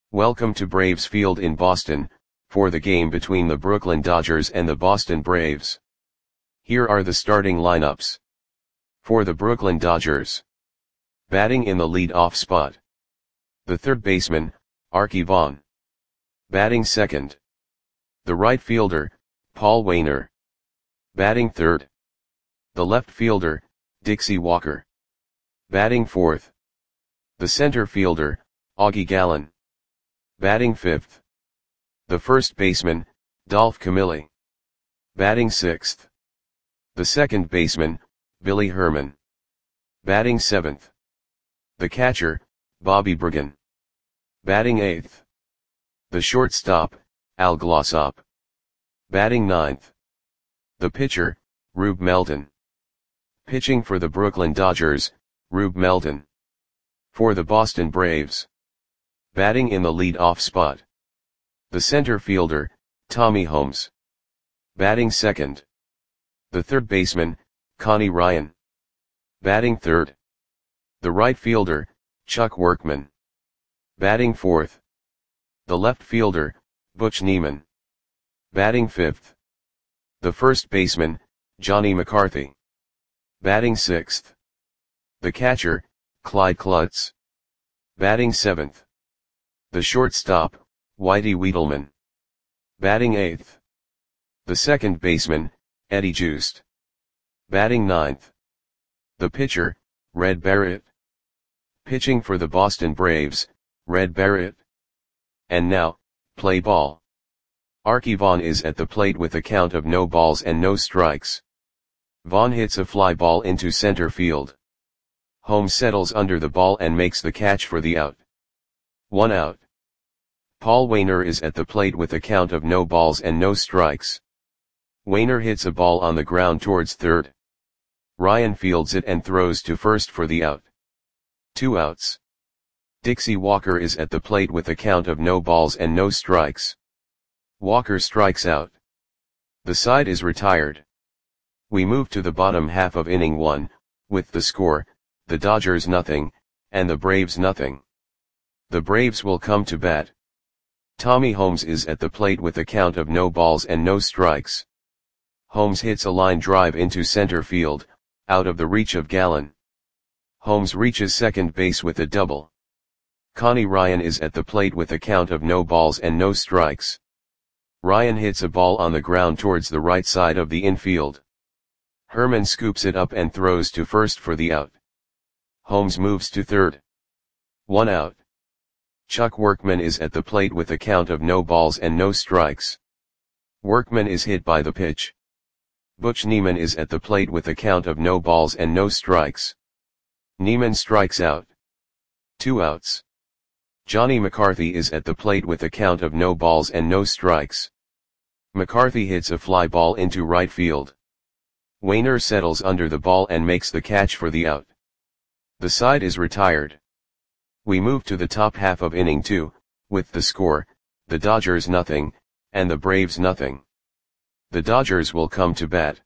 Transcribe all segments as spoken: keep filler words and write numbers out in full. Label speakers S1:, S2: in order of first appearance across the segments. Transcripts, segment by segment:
S1: Welcome to Braves Field in Boston, for the game between the Brooklyn Dodgers and the Boston Braves. Here are the starting lineups. For the Brooklyn Dodgers. Batting in the lead-off spot. The third baseman, Arky Vaughan. Batting second. The right fielder, Paul Waner. Batting third. The left fielder, Dixie Walker. Batting fourth. The center fielder, Augie Gallen. Batting fifth. The first baseman, Dolph Camilli. Batting sixth. The second baseman, Billy Herman. Batting seventh. The catcher, Bobby Bergen. Batting eighth. The shortstop, Al Glossop. Batting ninth. The pitcher, Rube Melton. Pitching for the Brooklyn Dodgers, Rube Melton. For the Boston Braves. Batting in the lead-off spot. The center fielder, Tommy Holmes. Batting second. The third baseman, Connie Ryan. Batting third. The right fielder, Chuck Workman. Batting fourth. The left fielder, Butch Niemann. Batting fifth. The first baseman, Johnny McCarthy. Batting sixth. The catcher, Clyde Klutz. Batting seventh. The shortstop, Whitey Wiedelman. Batting eighth. The second baseman, Eddie Joost. Batting ninth. The pitcher, Red Barrett. Pitching for the Boston Braves, Red Barrett. And now, play ball. Arky Vaughan is at the plate with a count of no balls and no strikes. Vaughan hits a fly ball into center field. Holmes settles under the ball and makes the catch for the out. One out. Paul Waner is at the plate with a count of no balls and no strikes. Waner hits a ball on the ground towards third. Ryan fields it and throws to first for the out. Two outs. Dixie Walker is at the plate with a count of no balls and no strikes. Walker strikes out. The side is retired. We move to the bottom half of inning one, with the score, the Dodgers nothing, and the Braves nothing. The Braves will come to bat. Tommy Holmes is at the plate with a count of no balls and no strikes. Holmes hits a line drive into center field, out of the reach of Gallen. Holmes reaches second base with a double. Connie Ryan is at the plate with a count of no balls and no strikes. Ryan hits a ball on the ground towards the right side of the infield. Herman scoops it up and throws to first for the out. Holmes moves to third. One out. Chuck Workman is at the plate with a count of no balls and no strikes. Workman is hit by the pitch. Butch Niemann is at the plate with a count of no balls and no strikes. Niemann strikes out. Two outs. Johnny McCarthy is at the plate with a count of no balls and no strikes. McCarthy hits a fly ball into right field. Waner settles under the ball and makes the catch for the out. The side is retired. We move to the top half of inning two, with the score, the Dodgers nothing, and the Braves nothing. The Dodgers will come to bat.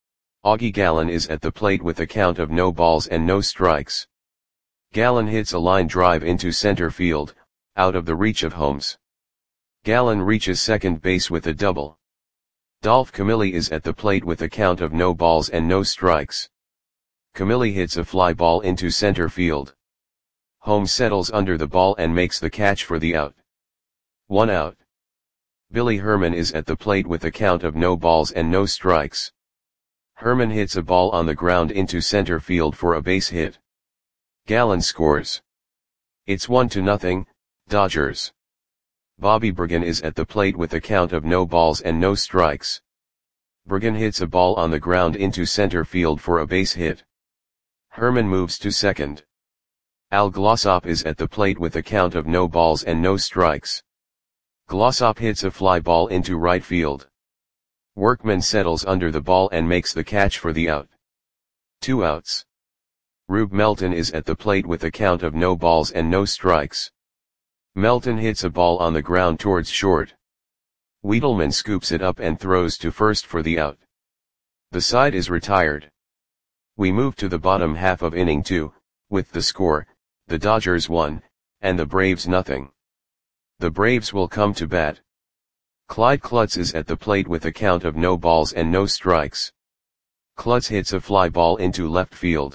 S1: Augie Gallen is at the plate with a count of no balls and no strikes. Gallen hits a line drive into center field, out of the reach of Holmes. Gallen reaches second base with a double. Dolph Camilli is at the plate with a count of no balls and no strikes. Camilli hits a fly ball into center field. Holmes settles under the ball and makes the catch for the out. One out. Billy Herman is at the plate with a count of no balls and no strikes. Herman hits a ball on the ground into center field for a base hit. Gallen scores. It's one to nothing, Dodgers. Bobby Bergen is at the plate with a count of no balls and no strikes. Bergen hits a ball on the ground into center field for a base hit. Herman moves to second. Al Glossop is at the plate with a count of no balls and no strikes. Glossop hits a fly ball into right field. Workman settles under the ball and makes the catch for the out. Two outs. Rube Melton is at the plate with a count of no balls and no strikes. Melton hits a ball on the ground towards short. Wiedelman scoops it up and throws to first for the out. The side is retired. We move to the bottom half of inning two, with the score, the Dodgers one, and the Braves nothing. The Braves will come to bat. Clyde Klutz is at the plate with a count of no balls and no strikes. Klutz hits a fly ball into left field.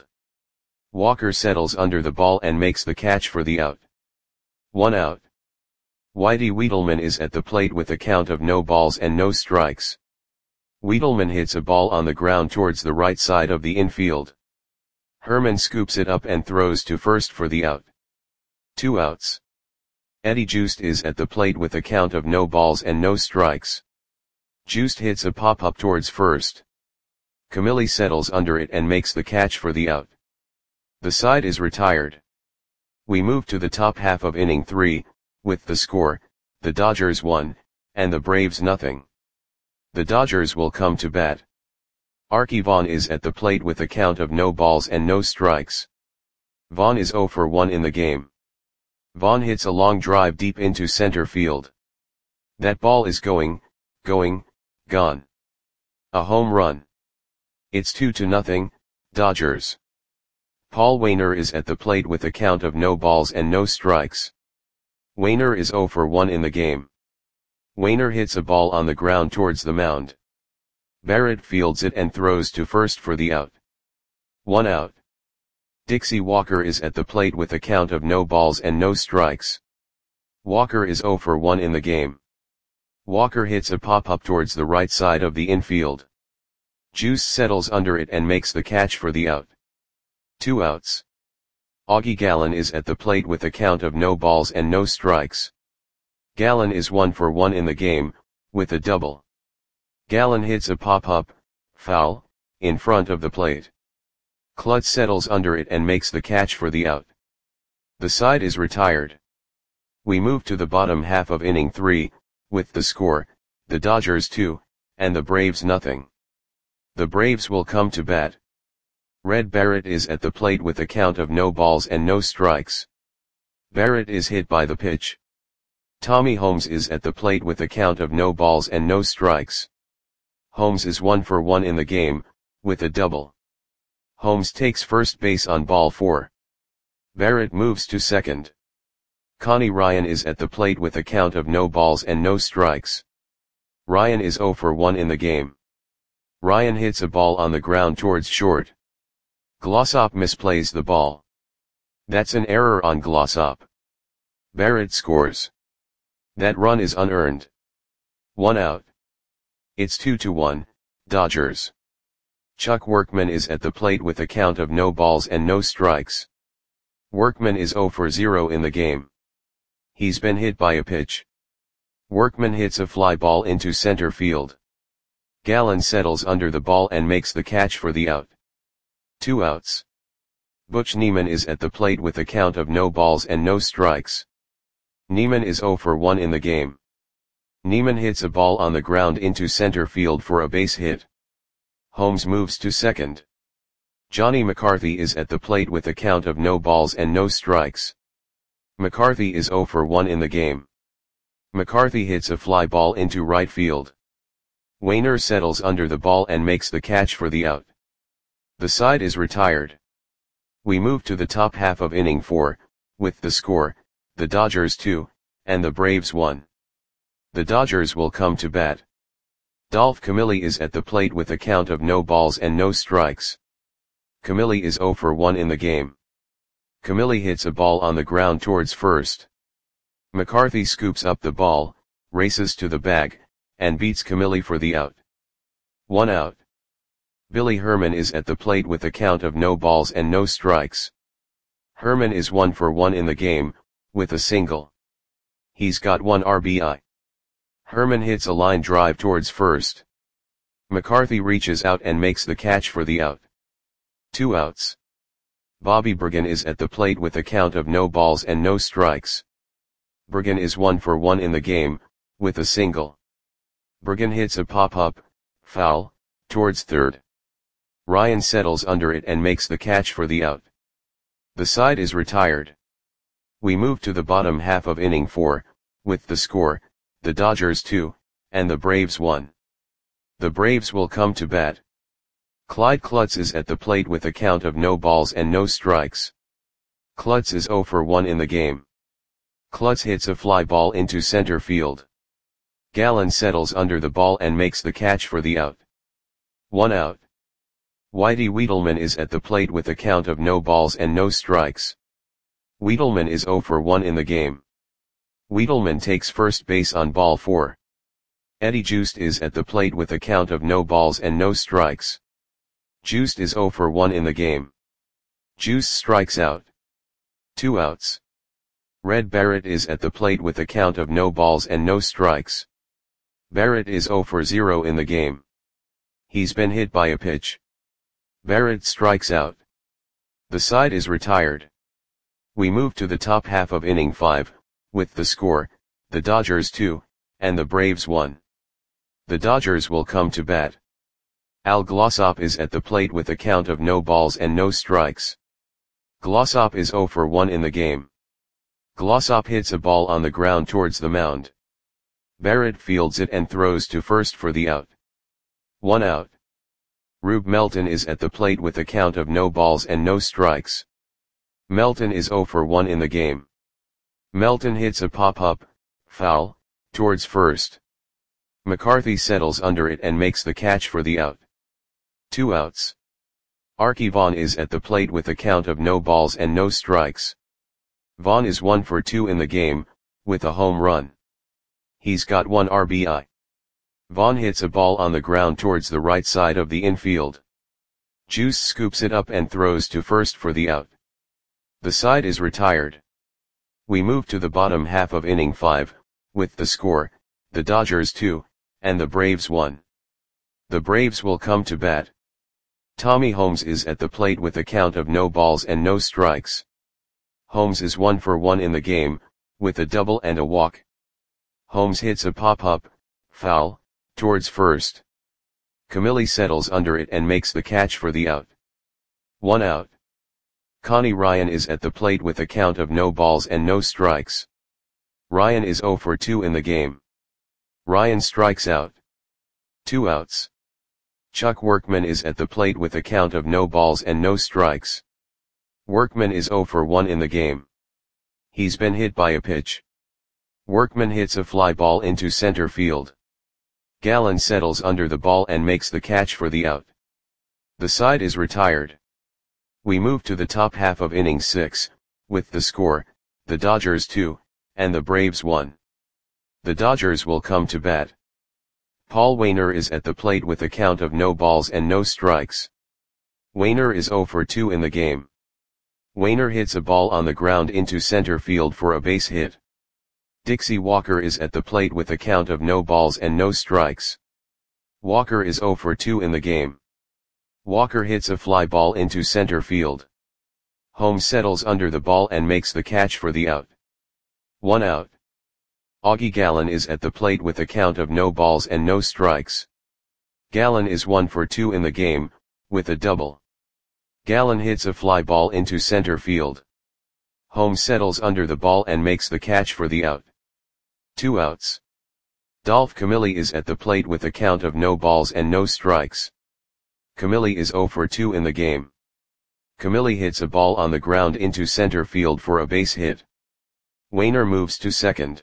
S1: Walker settles under the ball and makes the catch for the out. One out. Whitey Wiedelman is at the plate with a count of no balls and no strikes. Wiedelman hits a ball on the ground towards the right side of the infield. Herman scoops it up and throws to first for the out. Two outs. Eddie Joost is at the plate with a count of no balls and no strikes. Joost hits a pop-up towards first. Camilli settles under it and makes the catch for the out. The side is retired. We move to the top half of inning three, with the score, the Dodgers one, and the Braves nothing. The Dodgers will come to bat. Arky Vaughan is at the plate with a count of no balls and no strikes. Vaughan is oh for one in the game. Vaughan hits a long drive deep into center field. That ball is going, going, gone. A home run. It's two to nothing, Dodgers. Paul Waner is at the plate with a count of no balls and no strikes. Waner is oh for one in the game. Waner hits a ball on the ground towards the mound. Barrett fields it and throws to first for the out. One out. Dixie Walker is at the plate with a count of no balls and no strikes. Walker is oh for one in the game. Walker hits a pop-up towards the right side of the infield. Juice settles under it and makes the catch for the out. Two outs. Augie Gallen is at the plate with a count of no balls and no strikes. Gallen is one for one in the game, with a double. Gallen hits a pop-up, foul, in front of the plate. Klutz settles under it and makes the catch for the out. The side is retired. We move to the bottom half of inning three, with the score, the Dodgers two, and the Braves nothing. The Braves will come to bat. Red Barrett is at the plate with a count of no balls and no strikes. Barrett is hit by the pitch. Tommy Holmes is at the plate with a count of no balls and no strikes. Holmes is one for one in the game, with a double. Holmes takes first base on ball four. Barrett moves to second. Connie Ryan is at the plate with a count of no balls and no strikes. Ryan is oh for one in the game. Ryan hits a ball on the ground towards short. Glossop misplays the ball. That's an error on Glossop. Barrett scores. That run is unearned. One out. It's two to one, Dodgers. Chuck Workman is at the plate with a count of no balls and no strikes. Workman is oh for zero in the game. He's been hit by a pitch. Workman hits a fly ball into center field. Gallen settles under the ball and makes the catch for the out. Two outs. Butch Neiman is at the plate with a count of no balls and no strikes. Neiman is oh for one in the game. Neiman hits a ball on the ground into center field for a base hit. Holmes moves to second. Johnny McCarthy is at the plate with a count of no balls and no strikes. McCarthy is oh for one in the game. McCarthy hits a fly ball into right field. Wainer settles under the ball and makes the catch for the out. The side is retired. We move to the top half of inning four, with the score, the Dodgers two, and the Braves one. The Dodgers will come to bat. Dolph Camilli is at the plate with a count of no balls and no strikes. Camilli is oh for one in the game. Camilli hits a ball on the ground towards first. McCarthy scoops up the ball, races to the bag, and beats Camilli for the out. One out. Billy Herman is at the plate with a count of no balls and no strikes. Herman is one for one in the game, with a single. He's got one R B I. Herman hits a line drive towards first. McCarthy reaches out and makes the catch for the out. Two outs. Bobby Bergen is at the plate with a count of no balls and no strikes. Bergen is one for one in the game, with a single. Bergen hits a pop-up, foul, towards third. Ryan settles under it and makes the catch for the out. The side is retired. We move to the bottom half of inning four, with the score, the Dodgers two, and the Braves one. The Braves will come to bat. Clyde Klutz is at the plate with a count of no balls and no strikes. Klutz is oh for one in the game. Klutz hits a fly ball into center field. Gallen settles under the ball and makes the catch for the out. One out. Whitey Wiedelman is at the plate with a count of no balls and no strikes. Wiedelman is zero for one in the game. Wiedelman takes first base on ball four. Eddie Joost is at the plate with a count of no balls and no strikes. Joost is zero for one in the game. Joost strikes out. Two outs. Red Barrett is at the plate with a count of no balls and no strikes. Barrett is zero for zero in the game. He's been hit by a pitch. Barrett strikes out. The side is retired. We move to the top half of inning five, with the score, the Dodgers two, and the Braves one. The Dodgers will come to bat. Al Glossop is at the plate with a count of no balls and no strikes. Glossop is zero for one in the game. Glossop hits a ball on the ground towards the mound. Barrett fields it and throws to first for the out. One out. Rube Melton is at the plate with a count of no balls and no strikes. Melton is zero for one in the game. Melton hits a pop-up, foul, towards first. McCarthy settles under it and makes the catch for the out. Two outs. Arky Vaughan is at the plate with a count of no balls and no strikes. Vaughan is one for two in the game, with a home run. He's got one R B I. Vaughan hits a ball on the ground towards the right side of the infield. Juice scoops it up and throws to first for the out. The side is retired. We move to the bottom half of inning five, with the score, the Dodgers two, and the Braves one. The Braves will come to bat. Tommy Holmes is at the plate with a count of no balls and no strikes. Holmes is one for one in the game, with a double and a walk. Holmes hits a pop-up, foul, towards first. Camilli settles under it and makes the catch for the out. One out. Connie Ryan is at the plate with a count of no balls and no strikes. Ryan is zero for two in the game. Ryan strikes out. Two outs. Chuck Workman is at the plate with a count of no balls and no strikes. Workman is zero for one in the game. He's been hit by a pitch. Workman hits a fly ball into center field. Gallen settles under the ball and makes the catch for the out. The side is retired. We move to the top half of inning six, with the score, the Dodgers two, and the Braves one. The Dodgers will come to bat. Paul Wainer is at the plate with a count of no balls and no strikes. Wainer is zero for two in the game. Wainer hits a ball on the ground into center field for a base hit. Dixie Walker is at the plate with a count of no balls and no strikes. Walker is zero for two in the game. Walker hits a fly ball into center field. Holmes settles under the ball and makes the catch for the out. One out. Augie Gallen is at the plate with a count of no balls and no strikes. Gallen is one for two in the game, with a double. Gallen hits a fly ball into center field. Holmes settles under the ball and makes the catch for the out. Two outs. Dolph Camilli is at the plate with a count of no balls and no strikes. Camilli is zero for two in the game. Camilli hits a ball on the ground into center field for a base hit. Wainer moves to second.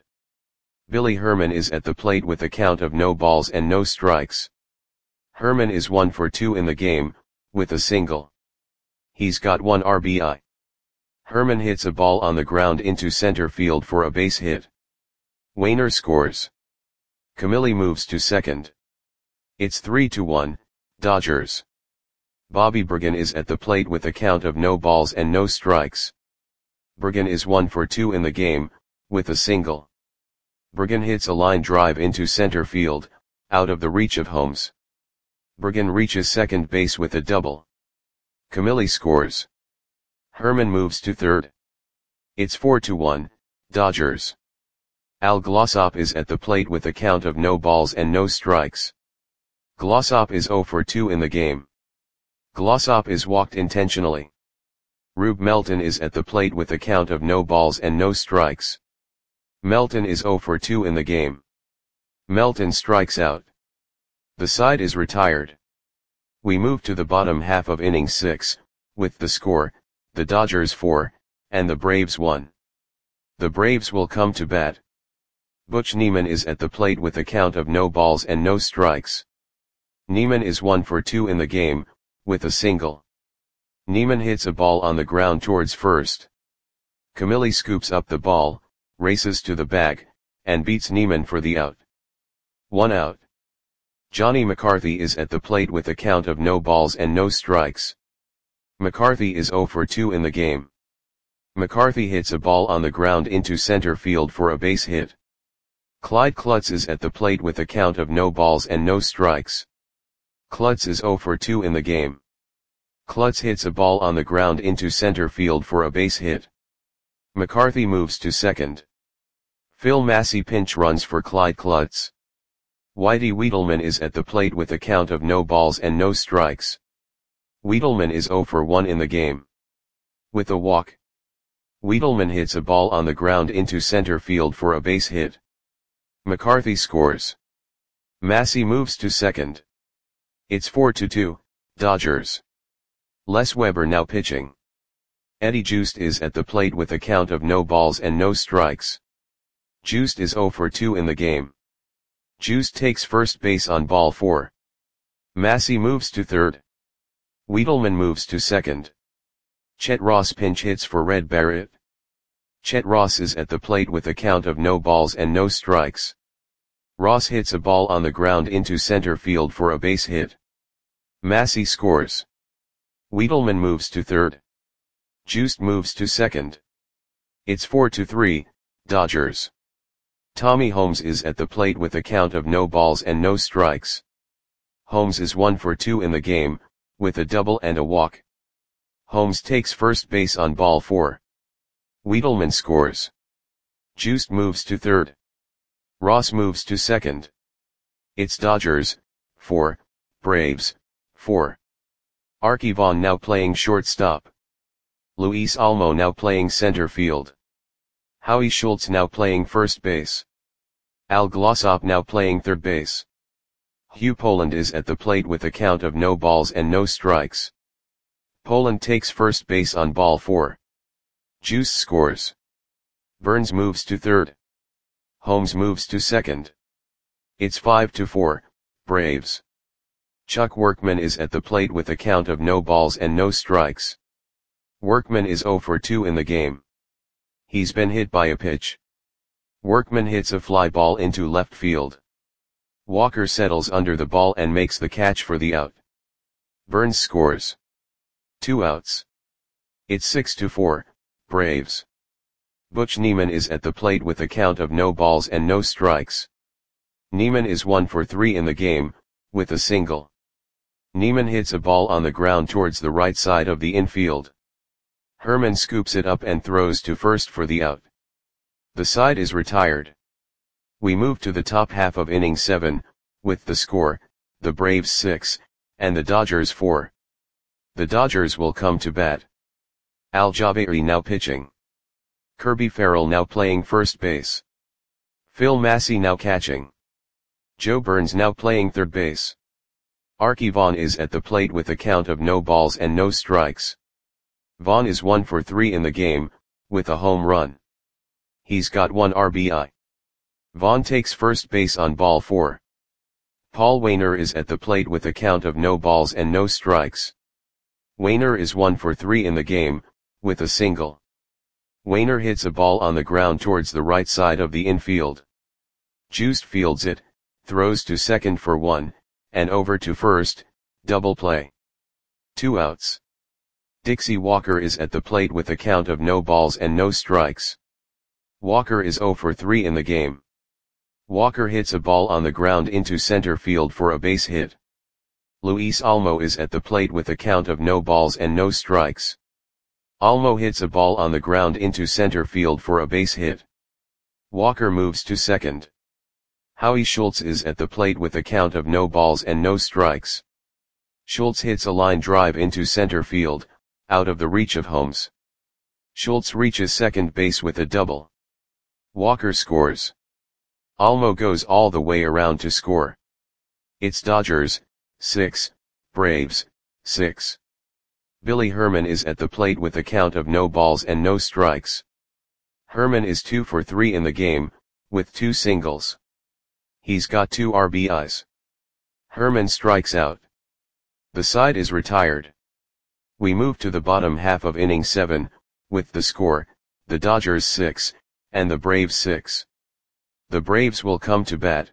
S1: Billy Herman is at the plate with a count of no balls and no strikes. Herman is one for two in the game, with a single. He's got one R B I. Herman hits a ball on the ground into center field for a base hit. Wainer scores. Camilli moves to second. It's three to one, Dodgers. Bobby Bergen is at the plate with a count of no balls and no strikes. Bergen is one for two in the game, with a single. Bergen hits a line drive into center field, out of the reach of Holmes. Bergen reaches second base with a double. Camilli scores. Herman moves to third. It's four to one, Dodgers. Al Glossop is at the plate with a count of no balls and no strikes. Glossop is zero for two in the game. Glossop is walked intentionally. Rube Melton is at the plate with a count of no balls and no strikes. Melton is zero for two in the game. Melton strikes out. The side is retired. We move to the bottom half of inning six, with the score, the Dodgers four, and the Braves one. The Braves will come to bat. Butch Niemann is at the plate with a count of no balls and no strikes. Niemann is one for two in the game, with a single. Niemann hits a ball on the ground towards first. Camilli scoops up the ball, races to the bag, and beats Niemann for the out. One out. Johnny McCarthy is at the plate with a count of no balls and no strikes. McCarthy is zero for two in the game. McCarthy hits a ball on the ground into center field for a base hit. Clyde Klutz is at the plate with a count of no balls and no strikes. Klutz is zero for two in the game. Klutz hits a ball on the ground into center field for a base hit. McCarthy moves to second. Phil Massey pinch runs for Clyde Klutz. Whitey Wiedelman is at the plate with a count of no balls and no strikes. Wiedelman is zero for one in the game. With a walk, Wiedelman hits a ball on the ground into center field for a base hit. McCarthy scores. Massey moves to second. It's four to two, Dodgers. Les Weber now pitching. Eddie Joost is at the plate with a count of no balls and no strikes. Joost is zero for two in the game. Joost takes first base on ball four. Massey moves to third. Wiedelman moves to second. Chet Ross pinch hits for Red Barrett. Chet Ross is at the plate with a count of no balls and no strikes. Ross hits a ball on the ground into center field for a base hit. Massey scores. Wiedelman moves to third. Joost moves to second. It's four to three, Dodgers. Tommy Holmes is at the plate with a count of no balls and no strikes. Holmes is one for two in the game, with a double and a walk. Holmes takes first base on ball four. Wiedelman scores. Joost moves to third. Ross moves to second. It's Dodgers, four, Braves, four. Arky Vaughan now playing shortstop. Luis Almo now playing center field. Howie Schultz now playing first base. Al Glossop now playing third base. Hugh Poland is at the plate with a count of no balls and no strikes. Poland takes first base on ball four. Juice scores. Burns moves to third. Holmes moves to second. It's five to four, Braves. Chuck Workman is at the plate with a count of no balls and no strikes. Workman is zero for two in the game. He's been hit by a pitch. Workman hits a fly ball into left field. Walker settles under the ball and makes the catch for the out. Burns scores. Two outs. It's six to four, Braves. Butch Niemann is at the plate with a count of no balls and no strikes. Niemann is one for three in the game, with a single. Niemann hits a ball on the ground towards the right side of the infield. Herman scoops it up and throws to first for the out. The side is retired. We move to the top half of inning seven, with the score, the Braves six, and the Dodgers four. The Dodgers will come to bat. Al Javari now pitching. Kirby Farrell now playing first base. Phil Massey now catching. Joe Burns now playing third base. Arky Vaughan is at the plate with a count of no balls and no strikes. Vaughan is one for three in the game, with a home run. He's got one R B I. Vaughan takes first base on ball four. Paul Waner is at the plate with a count of no balls and no strikes. Waner is one for three in the game, with a single. Waner hits a ball on the ground towards the right side of the infield. Joost fields it, throws to second for one, and over to first, double play. Two outs. Dixie Walker is at the plate with a count of no balls and no strikes. Walker is zero for three in the game. Walker hits a ball on the ground into center field for a base hit. Luis Almo is at the plate with a count of no balls and no strikes. Almo hits a ball on the ground into center field for a base hit. Walker moves to second. Howie Schultz is at the plate with a count of no balls and no strikes. Schultz hits a line drive into center field, out of the reach of Holmes. Schultz reaches second base with a double. Walker scores. Almo goes all the way around to score. It's Dodgers, six, Braves, six. Billy Herman is at the plate with a count of no balls and no strikes. Herman is two for three in the game, with two singles. He's got two R B Is. Herman strikes out. The side is retired. We move to the bottom half of inning seven, with the score, the Dodgers six, and the Braves six. The Braves will come to bat.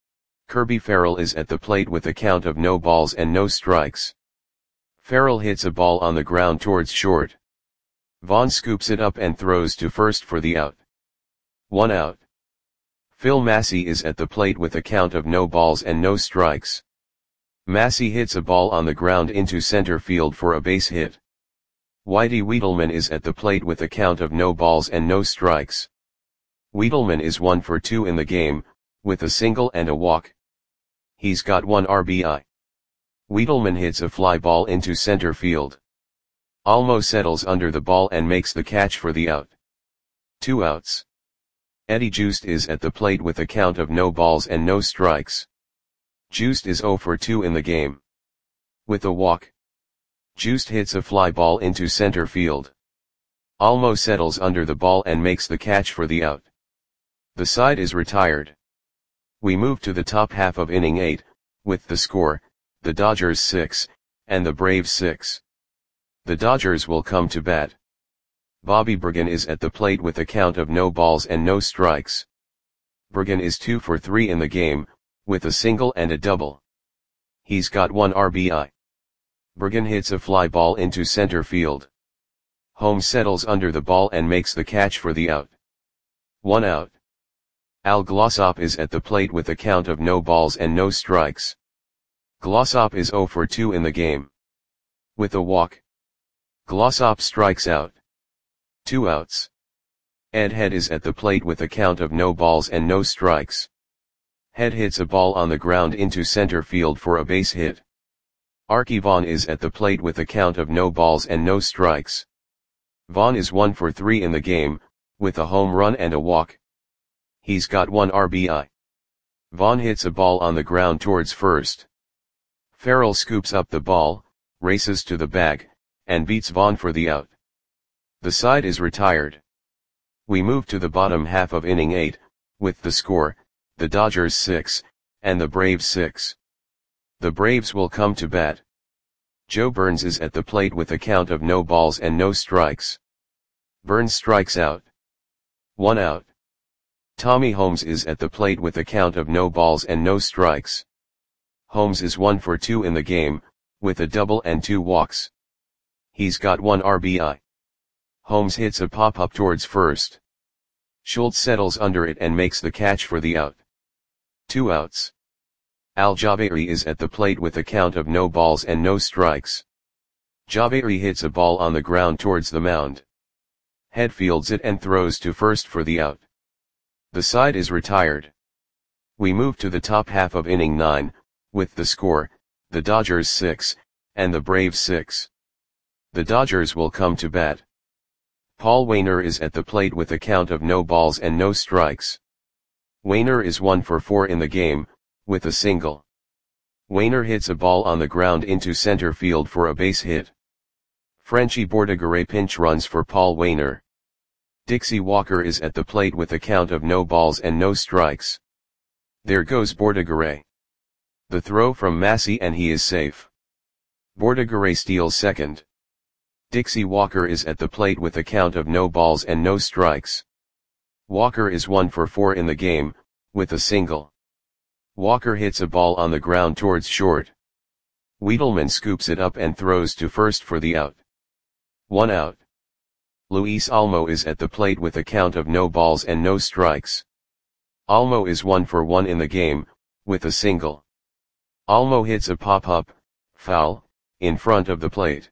S1: Kirby Farrell is at the plate with a count of no balls and no strikes. Farrell hits a ball on the ground towards short. Vaughn scoops it up and throws to first for the out. One out. Phil Massey is at the plate with a count of no balls and no strikes. Massey hits a ball on the ground into center field for a base hit. Whitey Wiedelman is at the plate with a count of no balls and no strikes. Wiedelman is one for two in the game, with a single and a walk. He's got one R B I. Wiedelman hits a fly ball into center field. Almo settles under the ball and makes the catch for the out. Two outs. Eddie Joost is at the plate with a count of no balls and no strikes. Joost is zero for two in the game. With a walk. Joost hits a fly ball into center field. Almo settles under the ball and makes the catch for the out. The side is retired. We move to the top half of inning eight, with the score, the Dodgers six, and the Braves six. The Dodgers will come to bat. Bobby Bergen is at the plate with a count of no balls and no strikes. Bergen is two for three in the game, with a single and a double. He's got one R B I. Bergen hits a fly ball into center field. Holmes settles under the ball and makes the catch for the out. One out. Al Glossop is at the plate with a count of no balls and no strikes. Glossop is zero for two in the game. With a walk. Glossop strikes out. Two outs. Ed Head is at the plate with a count of no balls and no strikes. Head hits a ball on the ground into center field for a base hit. Archie Vaughn is at the plate with a count of no balls and no strikes. Vaughn is one for three in the game, with a home run and a walk. He's got one R B I. Vaughn hits a ball on the ground towards first. Farrell scoops up the ball, races to the bag, and beats Vaughn for the out. The side is retired. We move to the bottom half of inning eight, with the score, the Dodgers six, and the Braves six. The Braves will come to bat. Joe Burns is at the plate with a count of no balls and no strikes. Burns strikes out. One out. Tommy Holmes is at the plate with a count of no balls and no strikes. Holmes is one for two in the game, with a double and two walks. He's got one R B I. Holmes hits a pop-up towards first. Schultz settles under it and makes the catch for the out. Two outs. Al Javari is at the plate with a count of no balls and no strikes. Javari hits a ball on the ground towards the mound. Head fields it and throws to first for the out. The side is retired. We move to the top half of inning nine, with the score, the Dodgers six, and the Braves six. The Dodgers will come to bat. Paul Waner is at the plate with a count of no balls and no strikes. Waner is one for four in the game, with a single. Waner hits a ball on the ground into center field for a base hit. Frenchie Bordegaray pinch runs for Paul Waner. Dixie Walker is at the plate with a count of no balls and no strikes. There goes Bordegaray. The throw from Massey and he is safe. Bordegaray steals second. Dixie Walker is at the plate with a count of no balls and no strikes. Walker is one for four in the game, with a single. Walker hits a ball on the ground towards short. Wiedelman scoops it up and throws to first for the out. One out. Luis Almo is at the plate with a count of no balls and no strikes. Almo is one for one in the game, with a single. Almo hits a pop-up, foul, in front of the plate.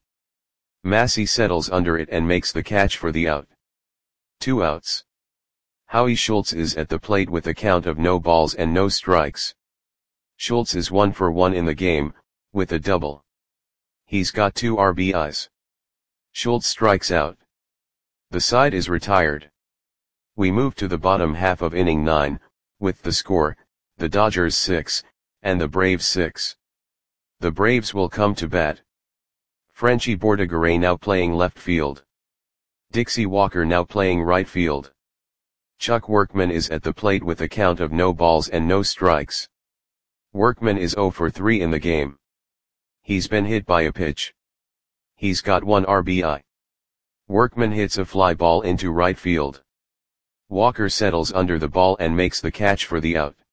S1: Massey settles under it and makes the catch for the out. Two outs. Howie Schultz is at the plate with a count of no balls and no strikes. Schultz is one for one in the game, with a double. He's got two R B Is. Schultz strikes out. The side is retired. We move to the bottom half of inning nine, with the score, the Dodgers six, and the Braves six. The Braves will come to bat. Frenchie Bordegaray now playing left field. Dixie Walker now playing right field. Chuck Workman is at the plate with a count of no balls and no strikes. Workman is zero for three in the game. He's been hit by a pitch. He's got one R B I. Workman hits a fly ball into right field. Walker settles under the ball and makes the catch for the out.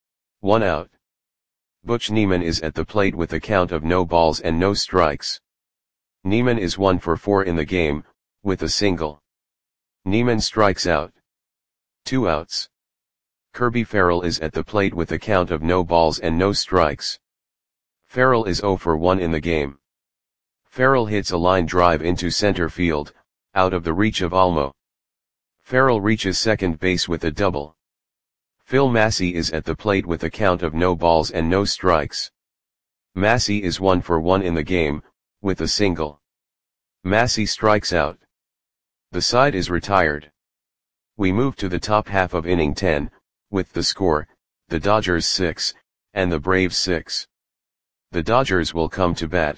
S1: One out. Butch Niemann is at the plate with a count of no balls and no strikes. Niemann is one for four in the game, with a single. Niemann strikes out. Two outs. Kirby Farrell is at the plate with a count of no balls and no strikes. Farrell is zero for one in the game. Farrell hits a line drive into center field, out of the reach of Almo. Farrell reaches second base with a double. Phil Massey is at the plate with a count of no balls and no strikes. Massey is one for one in the game, with a single. Massey strikes out. The side is retired. We move to the top half of inning ten, with the score, the Dodgers six, and the Braves six. The Dodgers will come to bat.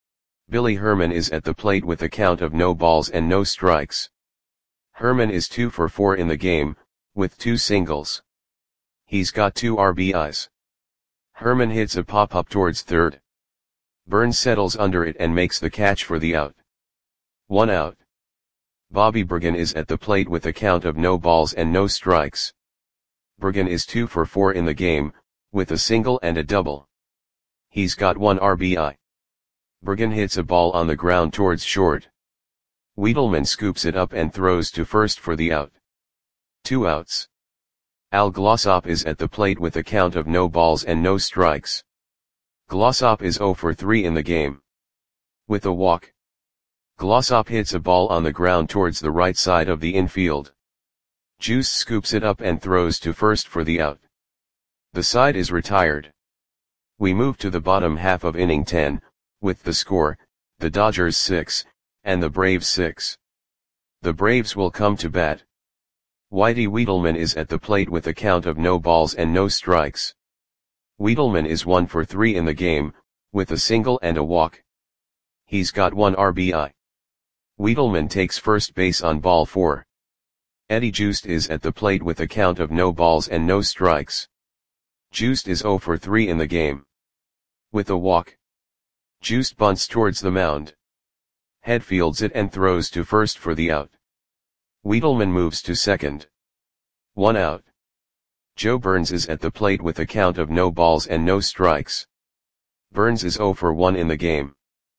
S1: Billy Herman is at the plate with a count of no balls and no strikes. Herman is two for four in the game, with two singles. He's got two R B Is. Herman hits a pop-up towards third. Burns settles under it and makes the catch for the out. One out. Bobby Bergen is at the plate with a count of no balls and no strikes. Bergen is two for four in the game, with a single and a double. He's got one R B I. Bergen hits a ball on the ground towards short. Wiedelman scoops it up and throws to first for the out. Two outs. Al Glossop is at the plate with a count of no balls and no strikes. Glossop is zero for three in the game. With a walk. Glossop hits a ball on the ground towards the right side of the infield. Juice scoops it up and throws to first for the out. The side is retired. We move to the bottom half of inning ten, with the score, the Dodgers six, and the Braves six. The Braves will come to bat. Whitey Wiedelman is at the plate with a count of no balls and no strikes. Wiedelman is one for three in the game, with a single and a walk. He's got one R B I. Wiedelman takes first base on ball four. Eddie Joost is at the plate with a count of no balls and no strikes. Joost is zero for three in the game. With a walk. Joost bunts towards the mound. Head fields it and throws to first for the out. Wiedelman moves to second. One out. Joe Burns is at the plate with a count of no balls and no strikes. Burns is zero for one in the game.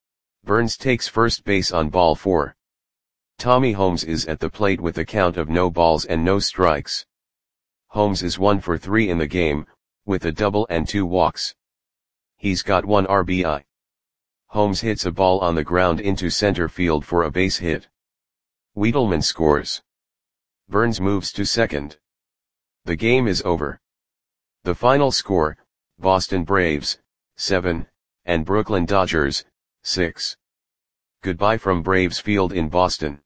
S1: Burns takes first base on ball four. Tommy Holmes is at the plate with a count of no balls and no strikes. Holmes is one for three in the game, with a double and two walks. He's got one R B I. Holmes hits a ball on the ground into center field for a base hit. Wiedelman scores. Burns moves to second. The game is over. The final score, Boston Braves, seven, and Brooklyn Dodgers, six. Goodbye from Braves Field in Boston.